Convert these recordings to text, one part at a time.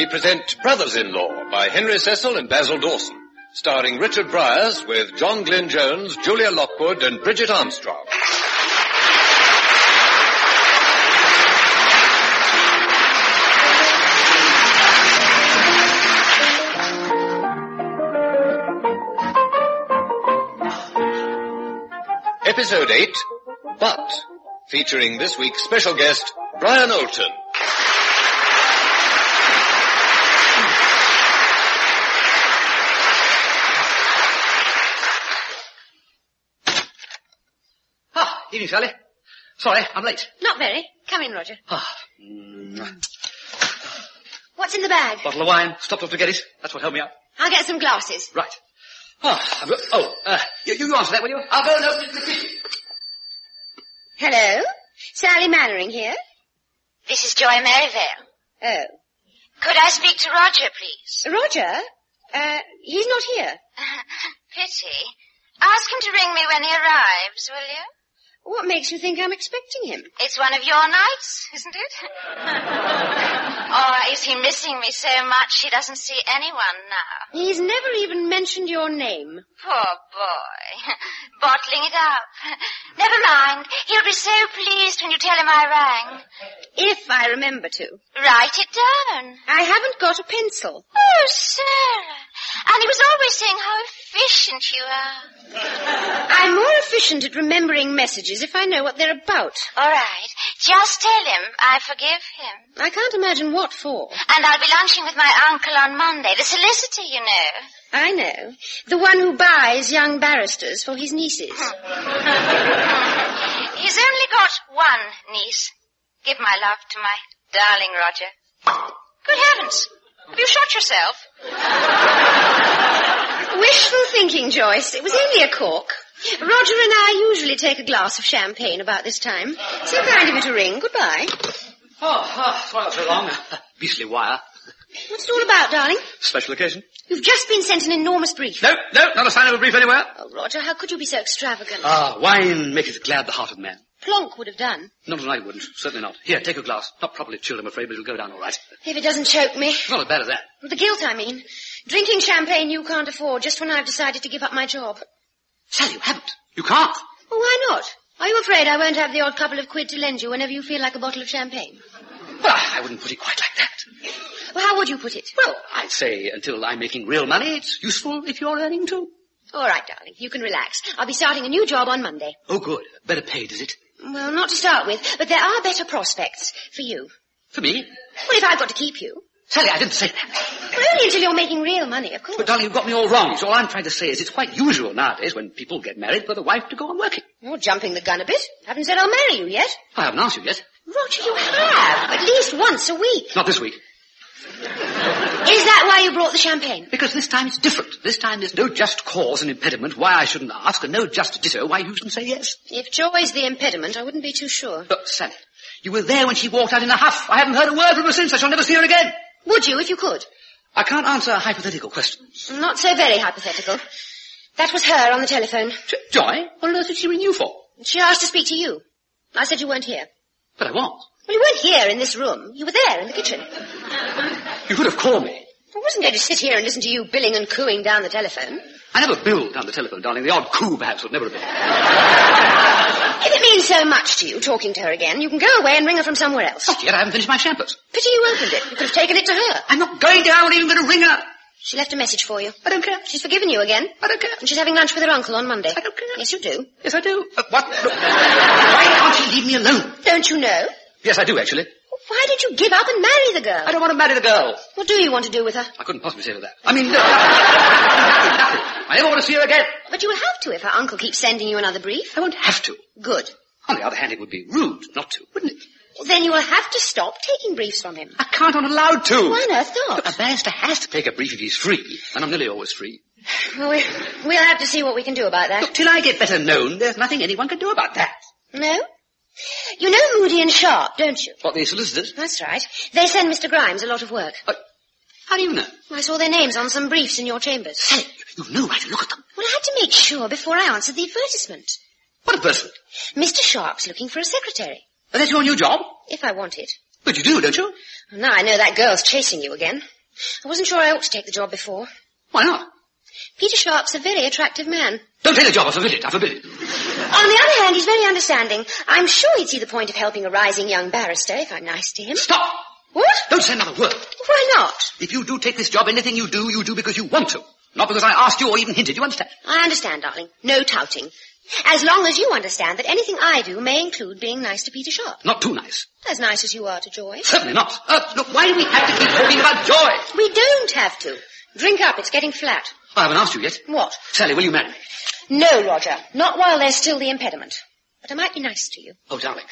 we present Brothers-in-Law by Henry Cecil and Basil Dawson, starring Richard Bryars with John Glyn Jones, Julia Lockwood and Bridget Armstrong. Episode 8, But, featuring this week's special guest, Brian Olton. Evening, Sally. Sorry, I'm late. Not very. Come in, Roger. What's in the bag? Bottle of wine. Stopped off to get it. That's what held me up. I'll get some glasses. Right. You answer that, will you? I'll go and open it in the kitchen. Hello? Sally Mannering here? This is Joy Merivale. Oh. Could I speak to Roger, please? Roger? He's not here. Pity. Ask him to ring me when he arrives, will you? What makes you think I'm expecting him? It's one of your nights, isn't it? Or is he missing me so much he doesn't see anyone now? He's never even mentioned your name. Poor boy. Bottling it up. Never mind. He'll be so pleased when you tell him I rang. If I remember to. Write it down. I haven't got a pencil. Oh, Sarah. And he was always saying how efficient you are. I'm more efficient at remembering messages if I know what they're about. All right. Just tell him I forgive him. I can't imagine what for. And I'll be lunching with my uncle on Monday, the solicitor, you know. I know. The one who buys young barristers for his nieces. He's only got one niece. Give my love to my darling Roger. Good heavens. Have you shot yourself? Wishful thinking, Joyce. It was only a cork. Roger and I usually take a glass of champagne about this time. So kind of you to ring. Goodbye. Sorry not so long. Beastly wire. What's it all about, darling? Special occasion. You've just been sent an enormous brief. No, not a sign of a brief anywhere. Oh, Roger, how could you be so extravagant? Wine maketh glad the heart of man. Plonk would have done. Not tonight, it wouldn't. Certainly not. Here, take a glass. Not properly chilled, I'm afraid, but it'll go down all right. If it doesn't choke me. Not as bad as that. The guilt, I mean. Drinking champagne you can't afford just when I've decided to give up my job. Sally, you haven't. You can't. Well, why not? Are you afraid I won't have the odd couple of quid to lend you whenever you feel like a bottle of champagne? Well, I wouldn't put it quite like that. Well, how would you put it? Well, I'd say until I'm making real money, it's useful if you're earning too. All right, darling. You can relax. I'll be starting a new job on Monday. Oh, good. Better paid, is it? Well, not to start with, but there are better prospects for you. For me? Well, if I've got to keep you. Sally, I didn't say that. Well, only until you're making real money, of course. But, darling, you've got me all wrong. So all I'm trying to say is it's quite usual nowadays when people get married for the wife to go on working. You're jumping the gun a bit. Haven't said I'll marry you yet. I haven't asked you yet. Roger, you have. At least once a week. Not this week. Is that why you brought the champagne? Because this time it's different. This time there's no just cause and impediment why I shouldn't ask, and no just ditto why you shouldn't say yes. If joy's the impediment, I wouldn't be too sure. But, Sally, you were there when she walked out in a huff. I haven't heard a word from her since. I shall never see her again. Would you, if you could? I can't answer hypothetical questions. Not so very hypothetical. That was her on the telephone. Joy? What on earth did she ring you for? She asked to speak to you. I said you weren't here. But I was. Well, you weren't here in this room. You were there in the kitchen. You could have called me. I wasn't going to sit here and listen to you billing and cooing down the telephone. I never billed down the telephone, darling. The odd coo, perhaps, would never have been. If it means so much to you, talking to her again, you can go away and ring her from somewhere else. Not yet. I haven't finished my champers. Pity you opened it. You could have taken it to her. I'm not going to. I'm not even going to ring her. She left a message for you. I don't care. She's forgiven you again. I don't care. And she's having lunch with her uncle on Monday. I don't care. Yes, you do. Yes, I do. What? Look, why can't she leave me alone? Don't you know? Yes, I do, actually. Why did you give up and marry the girl? I don't want to marry the girl. What do you want to do with her? I couldn't possibly say that. I mean, nothing. I never want to see her again. But you will have to if her uncle keeps sending you another brief. I won't have to. Good. On the other hand, it would be rude not to, wouldn't it? Well, then you will have to stop taking briefs from him. I can't. I'm allowed to. Why on earth not? Look, a barrister has to take a brief if he's free, and I'm nearly always free. Well, we'll have to see what we can do about that. Look, till I get better known, there's nothing anyone can do about that. No? You know Moody and Sharp, don't you? What, the solicitors? That's right. They send Mr. Grimes a lot of work. How do you know? I saw their names on some briefs in your chambers. Sally, you know right to look at them. Well, I had to make sure before I answered the advertisement. What advertisement? Mr. Sharp's looking for a secretary. Is that your new job? If I want it. But you do, don't you? Now I know that girl's chasing you again. I wasn't sure I ought to take the job before. Why not? Peter Sharp's a very attractive man. Don't take the job, I forbid it. On the other hand, he's very understanding. I'm sure he'd see the point of helping a rising young barrister if I'm nice to him. Stop! What? Don't say another word. Why not? If you do take this job, anything you do because you want to. Not because I asked you or even hinted. You understand? I understand, darling. No touting. As long as you understand that anything I do may include being nice to Peter Sharp. Not too nice. As nice as you are to Joy. Certainly not. Look, why do we have to keep talking about Joy? We don't have to. Drink up, it's getting flat. I haven't asked you yet. What? Sally, will you marry me? No, Roger. Not while there's still the impediment. But I might be nice to you. Oh, darling.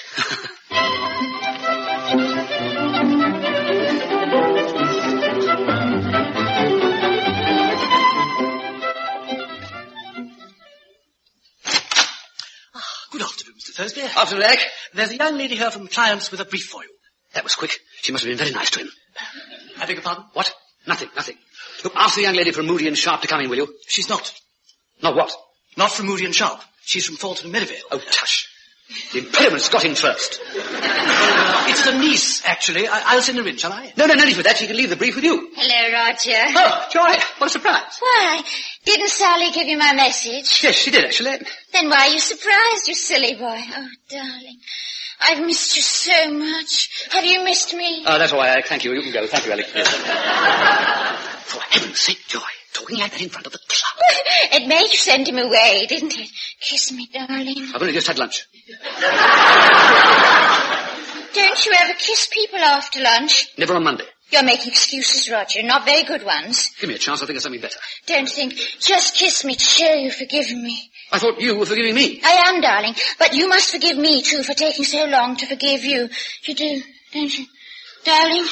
Good afternoon, Mr. Thursby. Afternoon, Eric. There's a young lady here from clients with a brief for you. That was quick. She must have been very nice to him. I beg your pardon? What? Nothing. Look, ask the young lady from Moody and Sharp to come in, will you? She's not. Not what? Not from Moody and Sharp. She's from Thornton and Merivale. Oh, tush. The impediment's got in first. It's a niece, actually. I'll send her in, shall I? No need for that. She can leave the brief with you. Hello, Roger. Oh, Joy, what a surprise. Why? Didn't Sally give you my message? Yes, she did, actually. Then why are you surprised, you silly boy? Oh, darling. I've missed you so much. Have you missed me? Oh, that's all right, Alec. Thank you. You can go. Thank you, Alec. Yes. For heaven's sake, Joy, talking like that in front of the club. It made you send him away, didn't it? Kiss me, darling. I've only just had lunch. Don't you ever kiss people after lunch? Never on Monday. You're making excuses, Roger, not very good ones. Give me a chance. I'll think of something better. Don't think. Just kiss me to show you've forgiven me. I thought you were forgiving me. I am, darling, but you must forgive me, too, for taking so long to forgive you. You do, don't you? Darling?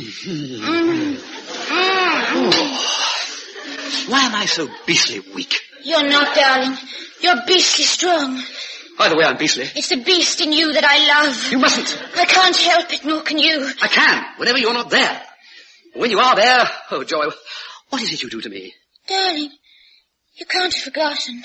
Why am I so beastly weak? You're not, darling. You're beastly strong. Either way, I'm beastly. It's the beast in you that I love. You mustn't. I can't help it, nor can you. I can, whenever you're not there. When you are there, oh, Joy, what is it you do to me? Darling, you can't have forgotten.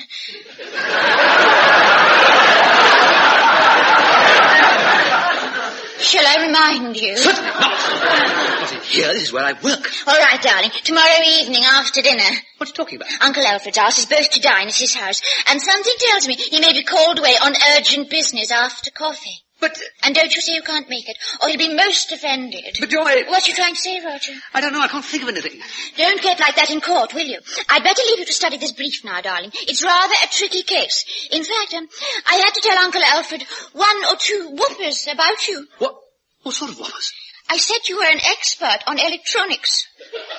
Shall I remind you? Certainly not. Not in here. This is where I work. All right, darling. Tomorrow evening after dinner. What are you talking about? Uncle Alfred's asked us both to dine at his house, and something tells me he may be called away on urgent business after coffee. But... And don't you say you can't make it, or he'll be most offended. But, Joy... What are you trying to say, Roger? I don't know. I can't think of anything. Don't get like that in court, will you? I'd better leave you to study this brief now, darling. It's rather a tricky case. In fact, I had to tell Uncle Alfred 1 or 2 whoppers about you. What? What sort of whoppers? I said you were an expert on electronics.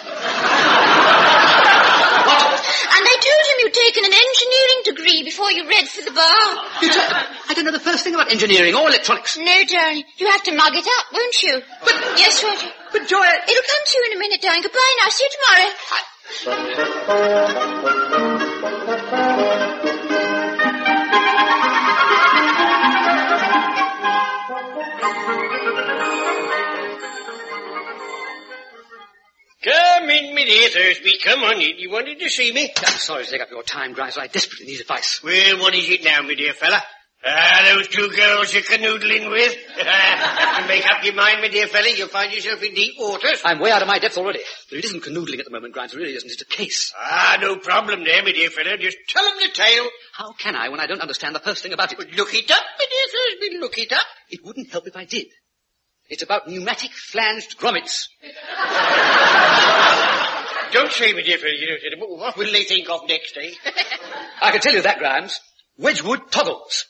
What? And I told him you'd taken an engineering degree before you read for the bar. I don't know the first thing about engineering or electronics. No, darling. You have to mug it up, won't you? But yes, Roger. But, Joy... It'll come to you in a minute, darling. Goodbye now. See you tomorrow. Come in, my dear Thursby. Come on in. You wanted to see me? I'm sorry to take up your time, Grimes. I desperately need advice. Well, what is it now, my dear fella? Those 2 girls you're canoodling with? Have to make up your mind, my dear fella. You'll find yourself in deep waters. I'm way out of my depth already. But it isn't canoodling at the moment, Grimes. It really isn't. It's a case. No problem there, my dear fella. Just tell them the tale. How can I when I don't understand the first thing about it? But look it up, my dear Thursby. Look it up. It wouldn't help if I did. It's about pneumatic flanged grommets. Don't say, my dear fella. What will they think of next, eh? I can tell you that, Grimes. Wedgwood toddles.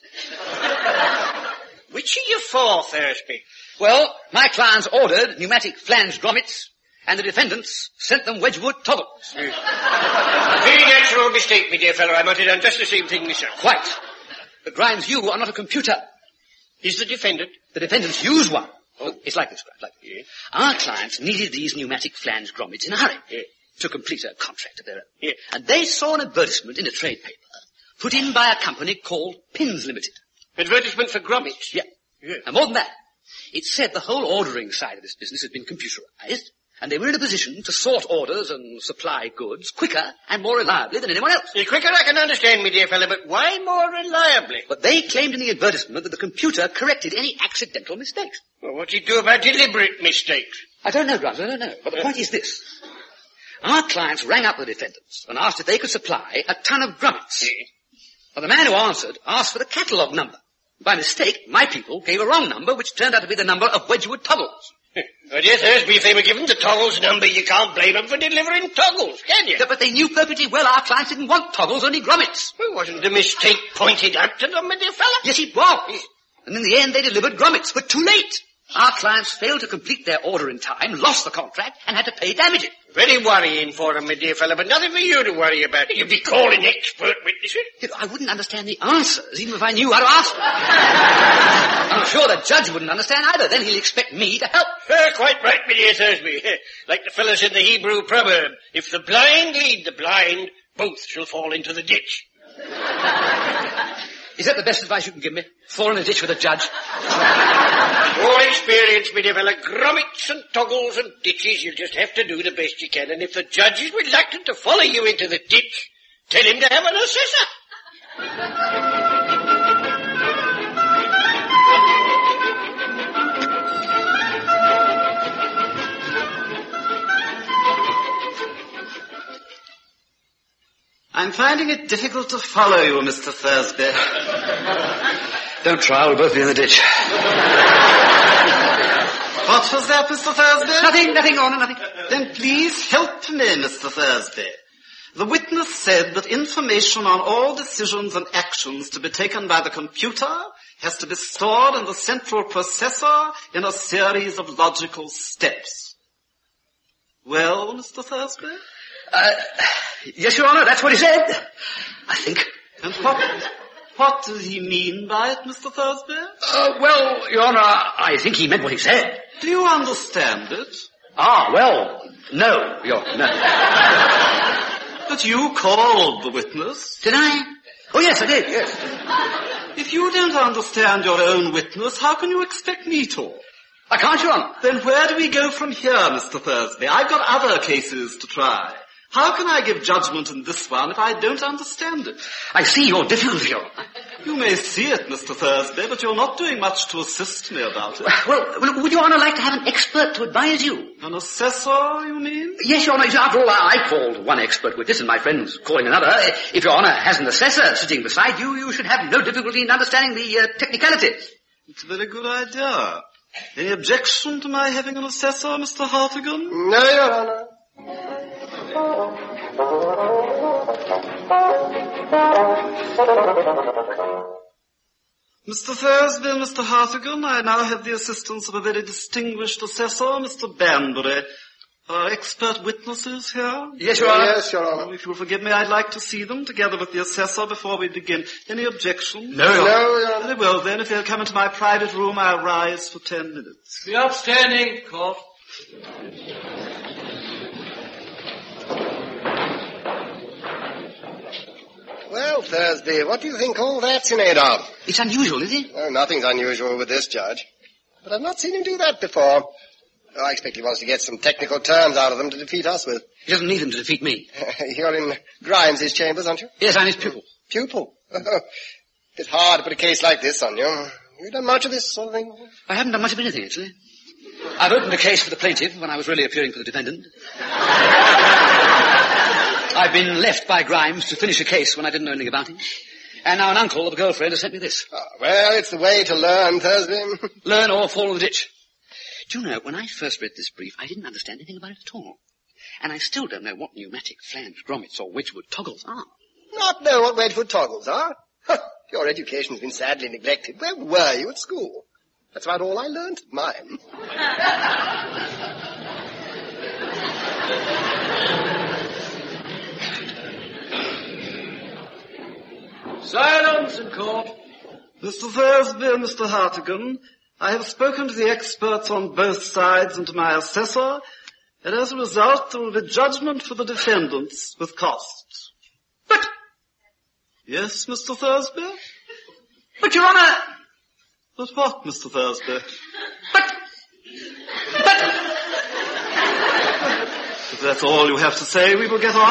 Which are you for, Thursby? Well, my clients ordered pneumatic flanged grommets, and the defendants sent them Wedgwood toddles. Very natural mistake, my dear fellow. I might have done just the same thing myself. Quite. But, Grimes, you are not a computer. Is the defendant? The defendants use one. Oh, it's like this, Grimes, like this. Yeah. Our clients needed these pneumatic flanged grommets in a hurry. Yeah. To complete a contract of their own. Yeah. And they saw an advertisement in a trade paper put in by a company called Pins Limited. Advertisement for grommets? Yeah. And more than that, it said the whole ordering side of this business had been computerized, And they were in a position to sort orders and supply goods quicker and more reliably than anyone else. Quicker I can understand, my dear fellow, but why more reliably? But they claimed in the advertisement that the computer corrected any accidental mistakes. Well, what's it do about deliberate mistakes? I don't know, Grant, I don't know. But the point is this. Our clients rang up the defendants and asked if they could supply a ton of grommets. Well, the man who answered asked for the catalogue number. By mistake, my people gave a wrong number, which turned out to be the number of Wedgwood toggles. Oh, dear Thursby, if they were given the toggles number, you can't blame them for delivering toggles, can you? Yeah, but they knew perfectly well our clients didn't want toggles, only grommets. Well, wasn't the mistake pointed out to them, my dear fella? Yes, it was. And in the end, they delivered grommets, but too late. Our clients failed to complete their order in time, lost the contract, and had to pay damages. Very worrying for them, my dear fella, but nothing for you to worry about. You'd be calling expert witnesses. You know, I wouldn't understand the answers, even if I knew how to ask them. I'm sure the judge wouldn't understand either. Then he'll expect me to help. Quite right, my dear Thursby. Like the fellows in the Hebrew proverb, if the blind lead the blind, both shall fall into the ditch. Is that the best advice you can give me? Fall in a ditch with a judge? All experience, my dear fella. Grommets and toggles and ditches, you'll just have to do the best you can. And if the judge is reluctant to follow you into the ditch, tell him to have an assessor. I'm finding it difficult to follow you, Mr. Thursby. Don't try, we'll both be in the ditch. What was that, Mr. Thursby? Nothing, Your Honour, nothing. Then please help me, Mr. Thursby. The witness said that information on all decisions and actions to be taken by the computer has to be stored in the central processor in a series of logical steps. Well, Mr. Thursby? Yes, Your Honour, that's what he said. I think. And what did he mean by it, Mr. Thursby? Well, Your Honour, I think he meant what he said. Do you understand it? Well, no, Your Honour, no. But you called the witness. Did I? Oh, yes, I did, yes. If you don't understand your own witness, how can you expect me to? I can't, Your Honour. Then where do we go from here, Mr. Thursby? I've got other cases to try. How can I give judgment in this one if I don't understand it? I see your difficulty, Your Honour. You may see it, Mr. Thursby, but you're not doing much to assist me about it. Well, would Your Honour like to have an expert to advise you? An assessor, you mean? Yes, Your Honour. After all, I called one expert witness and my friend's calling another. If Your Honour has an assessor sitting beside you, you should have no difficulty in understanding the technicalities. It's a very good idea. Any objection to my having an assessor, Mr. Hartigan? No, Your Honour. Mr. Thursby and Mr. Hartigan, I now have the assistance of a very distinguished assessor, Mr. Banbury. Are expert witnesses here? Yes, Your Honour. Yes, Your Honour. If you'll forgive me, I'd like to see them together with the assessor before we begin. Any objection? No, Your Honour. No, Your Honour. Very well, then, if they'll come into my private room, I'll rise for 10 minutes. Be upstanding, court. Well, Thursby, what do you think all that's in aid of? It's unusual, is it? Oh, nothing's unusual with this judge. But I've not seen him do that before. Oh, I expect he wants to get some technical terms out of them to defeat us with. He doesn't need them to defeat me. You're in Grimes' chambers, aren't you? Yes, I'm his pupil. Pupil? It's hard to put a case like this on you. You done much of this sort of thing? I haven't done much of anything, actually. I've opened a case for the plaintiff when I was really appearing for the defendant. I've been left by Grimes to finish a case when I didn't know anything about him. And now an uncle of a girlfriend has sent me this. Oh, well, it's the way to learn, Thursby. Learn or fall in the ditch. Do you know, when I first read this brief, I didn't understand anything about it at all. And I still don't know what pneumatic flange grommets or Wedgwood toggles are. Not know what Wedgwood toggles are? Your education's been sadly neglected. Where were you at school? That's about all I learned at mine. Silence in court. Mr. Thursby and Mr. Hartigan, I have spoken to the experts on both sides and to my assessor, and as a result there will be judgment for the defendants with costs. But... Yes, Mr. Thursby? But, Your Honour... But what, Mr. Thursby? But... If that's all you have to say, we will get on.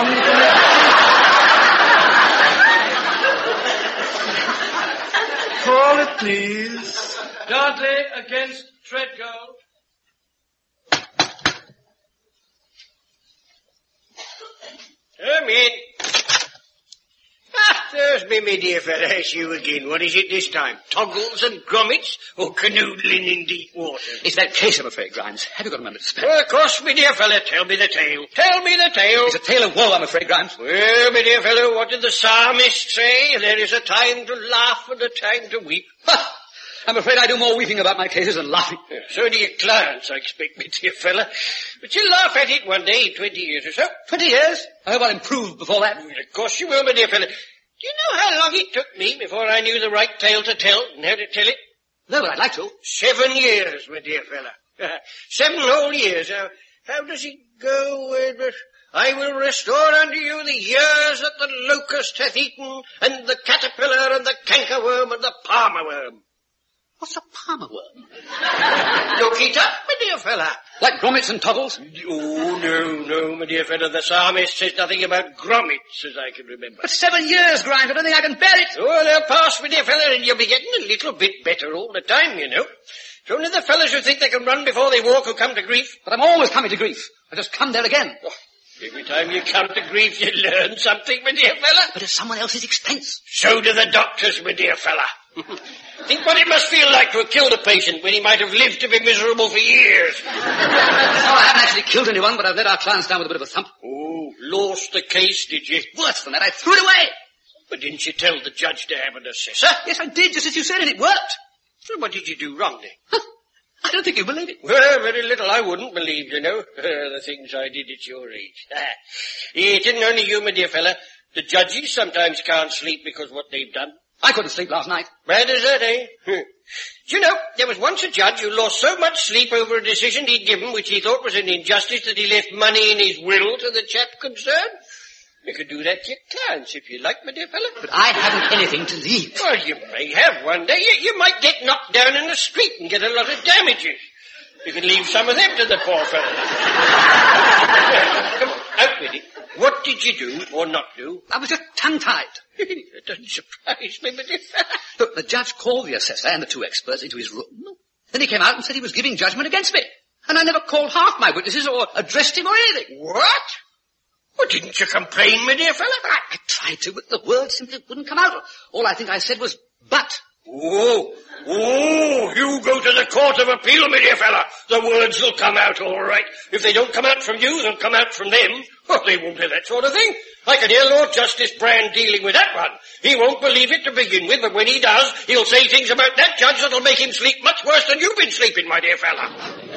Call it, please. Dudley against Treadgold. Come in. There's me dear fellow. It's you again. What is it this time? Toggles and grommets or canoodling in deep water? It's that case, I'm afraid, Grimes. Have you got a moment to spare? Well, of course, me dear fellow. Tell me the tale. Tell me the tale. It's a tale of woe, I'm afraid, Grimes. Well, my dear fellow, what did the psalmist say? There is a time to laugh and a time to weep. Ha! I'm afraid I do more weeping about my cases than laughing. So do your clients, I expect, my dear fellow. But you'll laugh at it one day in 20 years or so. 20 years? I hope I'll improve before that. Well, of course you will, my dear fellow. Do you know how long it took me before I knew the right tale to tell and how to tell it? No, but I'd like to. 7 years, my dear fellow. 7 whole years. How does it go? I will restore unto you the years that the locust hath eaten, and the caterpillar and the cankerworm and the palmer worm. What's a palmer worm? Look it up, my dear fella. Like grommets and toggles? Oh, no, my dear fellow. The psalmist says nothing about grommets, as I can remember. But 7 years, Grimes. I don't think I can bear it. Oh, they'll pass, my dear fellow, and you'll be getting a little bit better all the time, you know. It's only the fellows who think they can run before they walk who come to grief. But I'm always coming to grief. I just come there again. Oh, every time you come to grief, you learn something, my dear fella. But at someone else's expense. So do the doctors, my dear fella. Think what it must feel like to have killed a patient when he might have lived to be miserable for years. No, I haven't actually killed anyone, but I've let our clients down with a bit of a thump. Oh, lost the case, did you? Worse than that, I threw it away. But didn't you tell the judge to have an assessor? Yes, I did, just as you said, and it worked. So what did you do wrong then? I don't think you believe it. Well, very little I wouldn't believe, you know, the things I did at your age. It isn't only you, my dear fella. The judges sometimes can't sleep because of what they've done. I couldn't sleep last night. Bad as that, eh? Do you know, there was once a judge who lost so much sleep over a decision he'd given which he thought was an injustice that he left money in his will to the chap concerned. You could do that to your clients if you like, my dear fellow. But I haven't anything to leave. Well, you may have one day. You might get knocked down in the street and get a lot of damages. You can leave some of them to the poor fellow. Come on, out with it. What did you do or not do? I was just tongue-tied. It doesn't surprise me, my dear fellow. Look, the judge called the assessor and the two experts into his room. Then he came out and said he was giving judgment against me. And I never called half my witnesses or addressed him or anything. What? Well, didn't you complain, my dear fellow? I tried to, but the words simply wouldn't come out. All I think I said was, but. Oh, you go to the Court of Appeal, my dear fella. The words will come out all right. If they don't come out from you, they'll come out from them. Oh, they won't do that sort of thing. I can hear Lord Justice Brand dealing with that one. He won't believe it to begin with, but when he does, he'll say things about that judge that'll make him sleep much worse than you've been sleeping, my dear fella.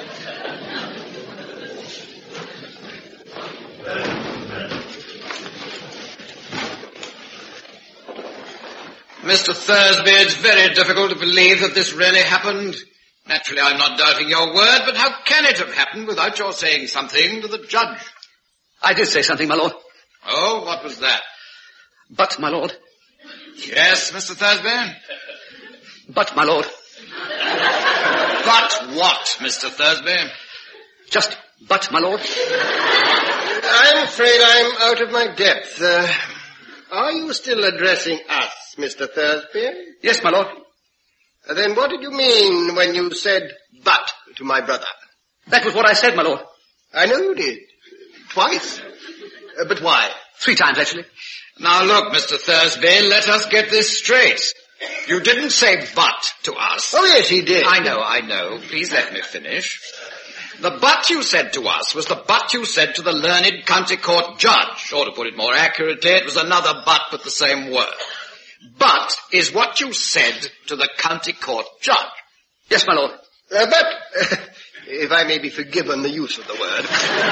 Mr. Thursby, it's very difficult to believe that this really happened. Naturally, I'm not doubting your word, but how can it have happened without your saying something to the judge? I did say something, my lord. Oh, what was that? But, my lord. Yes, Mr. Thursby? But, my lord. But what, Mr. Thursby? Just, but, my lord. I'm afraid I'm out of my depth. Are you still addressing us, Mr. Thursby? Yes, my lord. Then what did you mean when you said but to my brother? That was what I said, my lord. I know you did. Twice. But why? 3 times, actually. Now look, Mr. Thursby, let us get this straight. You didn't say but to us. Oh, yes, he did. I know. Please let me finish. The but you said to us was the but you said to the learned county court judge. Or to put it more accurately, it was another but with the same word. But is what you said to the county court judge. Yes, my lord. But, if I may be forgiven the use of the word,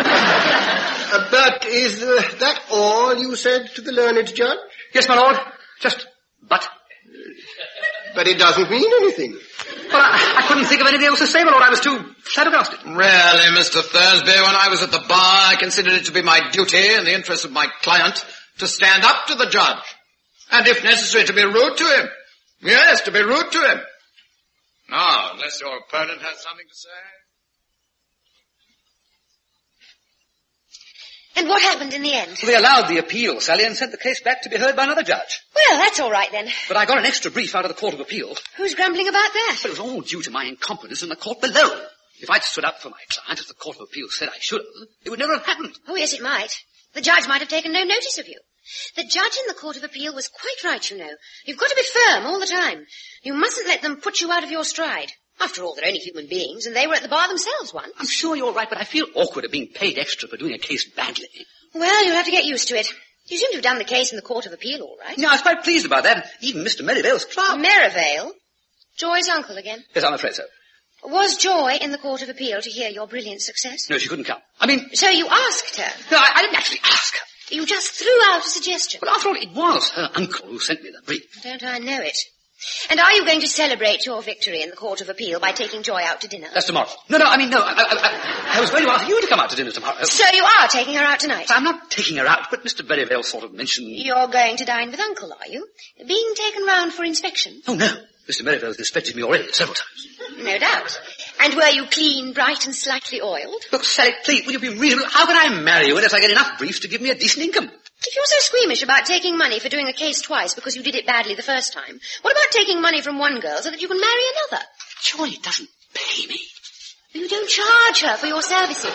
but is that all you said to the learned judge? Yes, my lord. Just, but. But it doesn't mean anything. Well, I couldn't think of anything else to say, my lord. I was too flabbergasted. Really, Mr. Thursby, when I was at the bar, I considered it to be my duty in the interest of my client to stand up to the judge. And if necessary, to be rude to him. Yes, to be rude to him. Now, unless your opponent has something to say. And what happened in the end? Well, they allowed the appeal, Sally, and sent the case back to be heard by another judge. Well, that's all right then. But I got an extra brief out of the Court of Appeal. Who's grumbling about that? But it was all due to my incompetence in the court below. If I'd stood up for my client, as the Court of Appeal said I should have, it would never have happened. Oh, yes, it might. The judge might have taken no notice of you. The judge in the Court of Appeal was quite right, you know. You've got to be firm all the time. You mustn't let them put you out of your stride. After all, they're only human beings, and they were at the bar themselves once. I'm sure you're right, but I feel awkward at being paid extra for doing a case badly. Well, you'll have to get used to it. You seem to have done the case in the Court of Appeal all right. No, I was quite pleased about that. Even Mr. Merivale's clerk. Merivale? Joy's uncle again? Yes, I'm afraid so. Was Joy in the Court of Appeal to hear your brilliant success? No, she couldn't come. I mean... So you asked her? No, I didn't actually ask her. You just threw out a suggestion. But after all, it was her uncle who sent me the brief. Don't I know it? And are you going to celebrate your victory in the Court of Appeal by taking Joy out to dinner? That's tomorrow. No. I was going to ask you to come out to dinner tomorrow. So you are taking her out tonight? I'm not taking her out, but Mr. Merivale sort of mentioned... You're going to dine with Uncle, are you? Being taken round for inspection? Oh, no. Mr. Merivale's inspected me already several times. No doubt. And were you clean, bright, and slightly oiled? Look, Sally, please, will you be reasonable? How can I marry you unless I get enough briefs to give me a decent income? If you're so squeamish about taking money for doing a case twice because you did it badly the first time, what about taking money from one girl so that you can marry another? Joy doesn't pay me. You don't charge her for your services.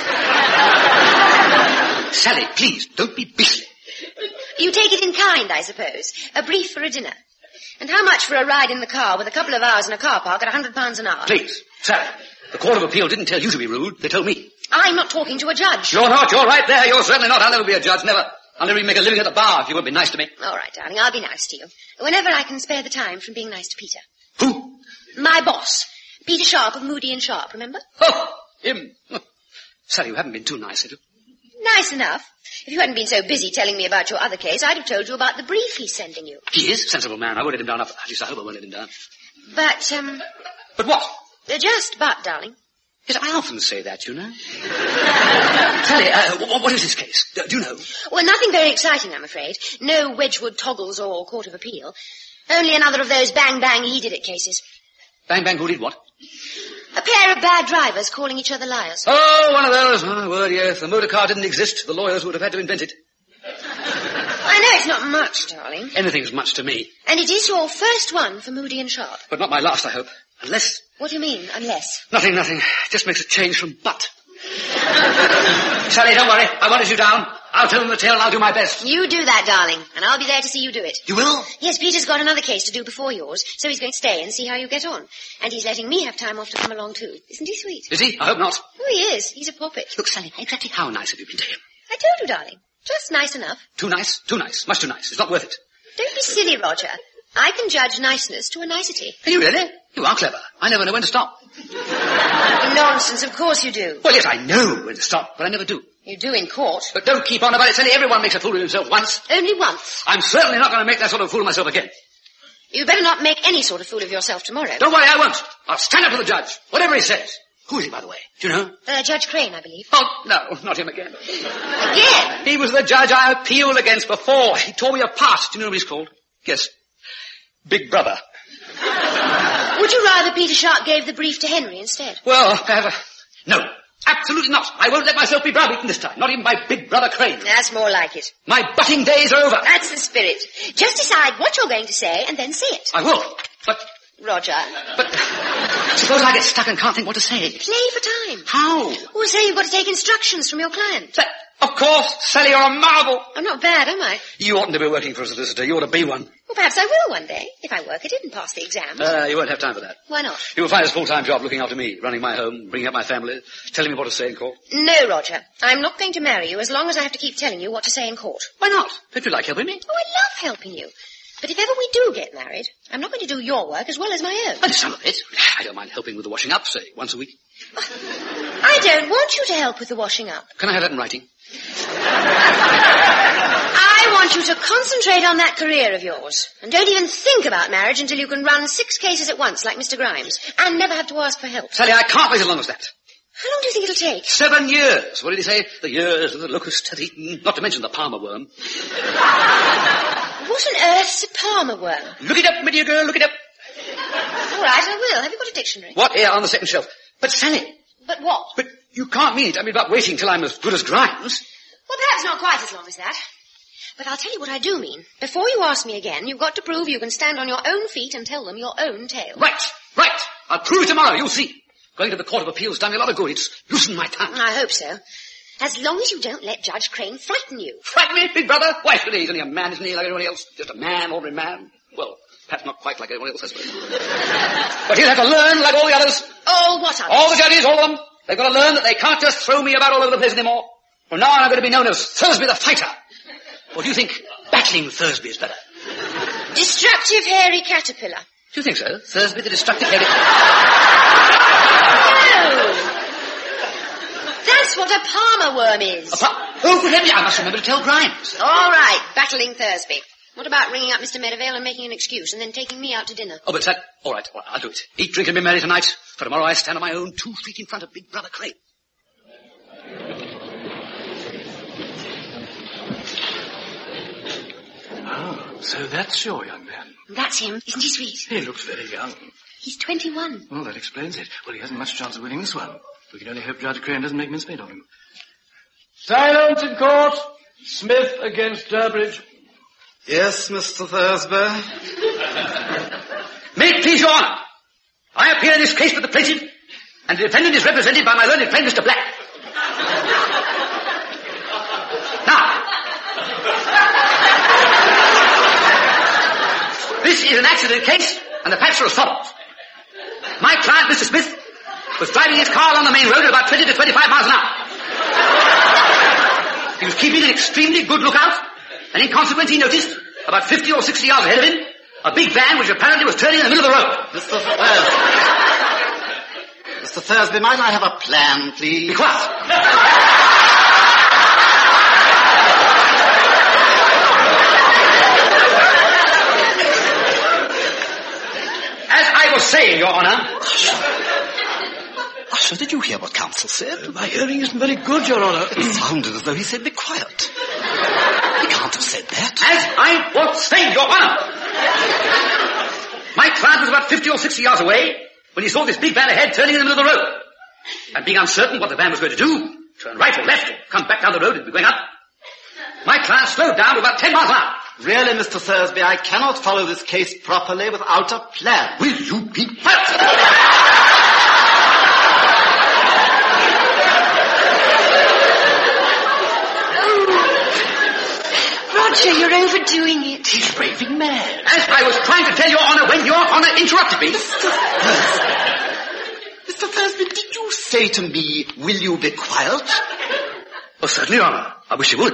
Sally, please, don't be beastly. You take it in kind, I suppose. A brief for a dinner. And how much for a ride in the car with a couple of hours in a car park at £100 an hour? Please, Sally, the Court of Appeal didn't tell you to be rude. They told me. I'm not talking to a judge. You're not. You're right there. You're certainly not. I'll never be a judge. Never. I'll never even make a living at the bar if you won't be nice to me. All right, darling, I'll be nice to you. Whenever I can spare the time from being nice to Peter. Who? My boss. Peter Sharp of Moody and Sharp, remember? Oh, him. Sally, you haven't been too nice, have you? Nice enough. If you hadn't been so busy telling me about your other case, I'd have told you about the brief he's sending you. He is a sensible man. I won't let him down. At least I hope I won't let him down. But, But what? Just but, darling. Yes, I often say that, you know. Sally, what is this case? Do you know? Well, nothing very exciting, I'm afraid. No Wedgwood Toggles or Court of Appeal. Only another of those bang-bang he-did-it cases. Bang, who did what? A pair of bad drivers calling each other liars. Oh, one of those. My word, yes. The motor car didn't exist. The lawyers would have had to invent it. I know it's not much, darling. Anything's much to me. And it is your first one for Moody and Sharp. But not my last, I hope. Unless... What do you mean, unless? Nothing. Just makes a change from but. Sally, don't worry. I wanted you down. I'll tell them the tale and I'll do my best. You do that, darling, and I'll be there to see you do it. You will? Yes, Peter's got another case to do before yours, so he's going to stay and see how you get on. And he's letting me have time off to come along too. Isn't he sweet? Is he? I hope not. Oh, he is. He's a poppet. Look, Sally, exactly how nice have you been to him? I told you, darling. Just nice enough. Too nice? Too nice. Much too nice. It's not worth it. Don't be silly, Roger. I can judge niceness to a nicety. Are you really? You are clever. I never know when to stop. Nonsense, of course you do. Well, yes, I know when to stop, but I never do. You do in court. But don't keep on about it, Sally. Everyone makes a fool of himself once. Only once. I'm certainly not going to make that sort of fool of myself again. You better not make any sort of fool of yourself tomorrow. Don't worry, I won't. I'll stand up to the judge, whatever he says. Who is he, by the way? Do you know? Judge Crane, I believe. Oh, no, not him again. Again? He was the judge I appealed against before. He tore me apart. Do you know what he's called? Yes. Big Brother. Would you rather Peter Sharp gave the brief to Henry instead? Well, no. Absolutely not. I won't let myself be browbeaten this time. Not even by Big Brother Crane. That's more like it. My butting days are over. That's the spirit. Just decide what you're going to say and then say it. I will. But... Roger. But suppose I get stuck and can't think what to say. Play for time. How? Well, say you've got to take instructions from your client. Of course, Sally, you're a marvel. I'm not bad, am I? You oughtn't to be working for a solicitor. You ought to be one. Well, perhaps I will one day, if I work at it and pass the exams. You won't have time for that. Why not? You will find this full-time job looking after me, running my home, bringing up my family, telling me what to say in court. No, Roger. I'm not going to marry you as long as I have to keep telling you what to say in court. Why not? Don't you like helping me? Oh, I love helping you. But if ever we do get married, I'm not going to do your work as well as my own. And some of it. I don't mind helping with the washing up, say, once a week. I don't want you to help with the washing up. Can I have that in writing? I want you to concentrate on that career of yours. And don't even think about marriage until you can run 6 cases at once like Mr. Grimes. And never have to ask for help. Sally, I can't wait as long as that. How long do you think it'll take? 7 years. What did he say? The years that the locust hath eaten. Not to mention the palmer worm. What on earth's a palmer worm? Look it up, my dear girl, look it up. All right, I will. Have you got a dictionary? What? Here, on the second shelf. But, Sally. But what? But you can't mean it. I mean, about waiting till I'm as good as Grimes. Well, perhaps not quite as long as that. But I'll tell you what I do mean. Before you ask me again, you've got to prove you can stand on your own feet and tell them your own tale. Right. I'll prove it tomorrow, you'll see. Going to the Court of Appeal's done me a lot of good. It's loosened my tongue. I hope so. As long as you don't let Judge Crane frighten you. Frighten me, big brother? Why should he? He's only a man, isn't he, like everybody else? Just a man, ordinary man. Well, perhaps not quite like everyone else, I suppose. But he'll have to learn like all the others. Oh, what others? All the judges, all of them. They've got to learn that they can't just throw me about all over the place anymore. From now on, I'm going to be known as Thursby the Fighter. Or do you think Battling Thursby is better? Destructive hairy caterpillar. Do you think so? Thursby the Destructive Hairy... No! That's what a palmer worm is. Oh, good heavens, I must remember to tell Grimes. All right, Battling Thursby. What about ringing up Mr. Merivale and making an excuse and then taking me out to dinner? Oh, but that... All right, I'll do it. Eat, drink, and be merry tonight. For tomorrow I stand on my own 2 feet in front of Big Brother Crane. Oh, so that's your young man. That's him. Isn't he sweet? He looks very young. He's 21. Well, that explains it. Well, he hasn't much chance of winning this one. We can only hope Judge Crane doesn't make mincemeat of him. Silence in court. Smith against Durbridge. Yes, Mr. Thursby. May it please your honour, I appear in this case with the plaintiff, and the defendant is represented by my learned friend, Mr. Black. Now, this is an accident case, and the facts are as follows. My client, Mr. Smith, was driving his car along the main road at about 20 to 25 miles an hour. He was keeping an extremely good lookout, and in consequence he noticed, about 50 or 60 yards ahead of him, a big van which apparently was turning in the middle of the road. Mr. Thursby, might I have a plan, please? Be quiet. As I was saying, Your Honour... Usher, did you hear what counsel said? My hearing isn't very good, Your Honour. It sounded as though he said be quiet. He can't have said that. As I was saying, Your Honour, my client was about 50 or 60 yards away when he saw this big van ahead turning in the middle of the road. And being uncertain what the van was going to do, turn right or left or come back down the road and be going up, my client slowed down to about 10 miles an hour. Really, Mr. Thursby, I cannot follow this case properly without a plan. Will you be quiet? Roger, you're overdoing it. He's raving mad. As I was trying to tell Your Honour when Your Honour interrupted me. Mr. Thursby, did you say to me, will you be quiet? Oh, certainly, Your Honour. I wish you would.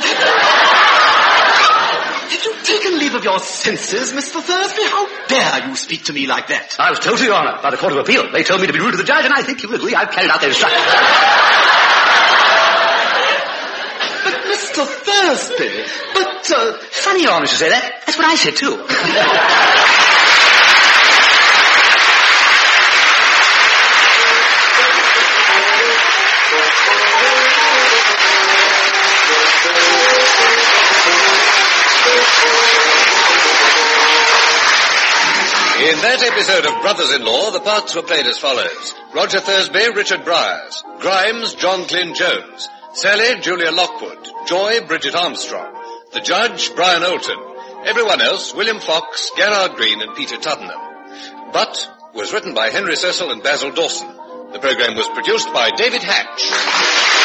Did you take a leave of your senses, Mr. Thursby? How dare you speak to me like that? I was told to, Your Honour, by the Court of Appeal. They told me to be rude to the judge, and I think you will agree I've carried out their instructions. But, Mr. Thursby, Funny, Your Honour, to say that. That's what I said, too. In that episode of Brothers-in-Law, the parts were played as follows. Roger Thursby, Richard Bryars. Grimes, John Glyn Jones. Sally, Julia Lockwood. Joy, Bridget Armstrong. The judge, Brian Olton. Everyone else, William Fox, Gerard Green and Peter Tuddenham. But was written by Henry Cecil and Basil Dawson. The program was produced by David Hatch.